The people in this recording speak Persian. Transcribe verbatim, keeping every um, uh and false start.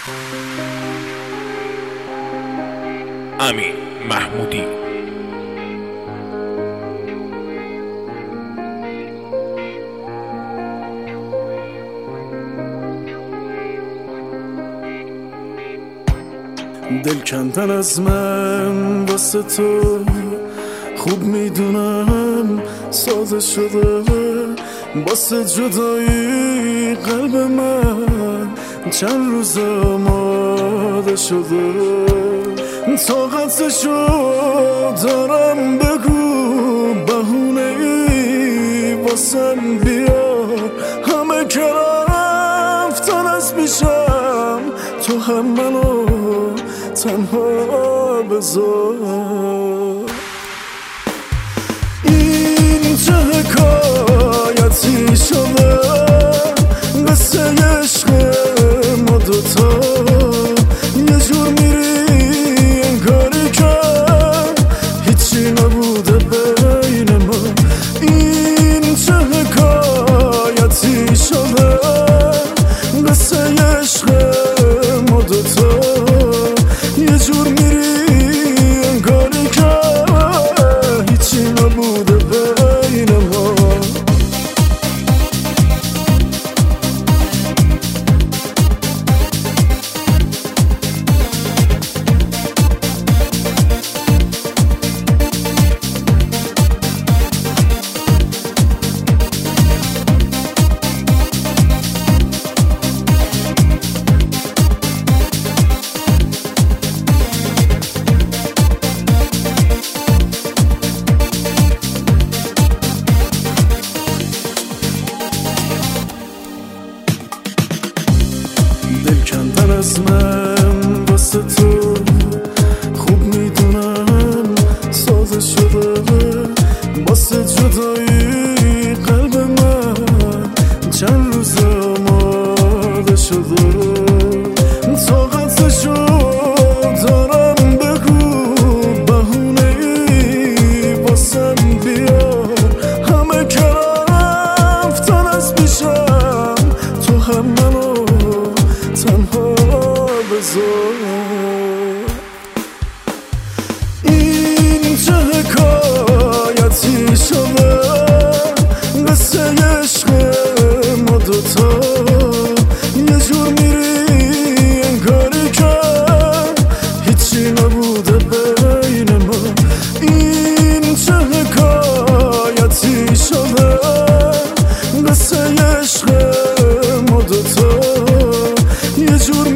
امین محمودی. دل کندن از من واسه تو خوب میدونم ساده شده، واسه جدایی قلب من چند روز آماده شده. طاقتشو دارم، بگو بهونه ای واسم بیار. همه که رفتن از پیشم، تو هم منو تنها بذار. این چه حکایتی شده، مثل عشق ما دوتا یه جور میری انگاری که هیچی نبوده بین ما. این چه حکایتی شده، مثل عشق ما دوتا یه جور میری انگاری که هیچی نبوده بین ما. دل کندن از من واسه تو خوب میدونم ساده شده، واسه جدایی قلب من چند روز آماده شده. طاقتشو دارم، بگو بهونه ای واسم بیار. همه که رفتن از پیشم، تو هم منو تنها بذار. این چه حکایتی شده، مثل عشق ما دوتا یه جور میری انگاری که هیچی نبوده بین ما. این چه حکایتی شده، مثل عشق ما دوتا یه جور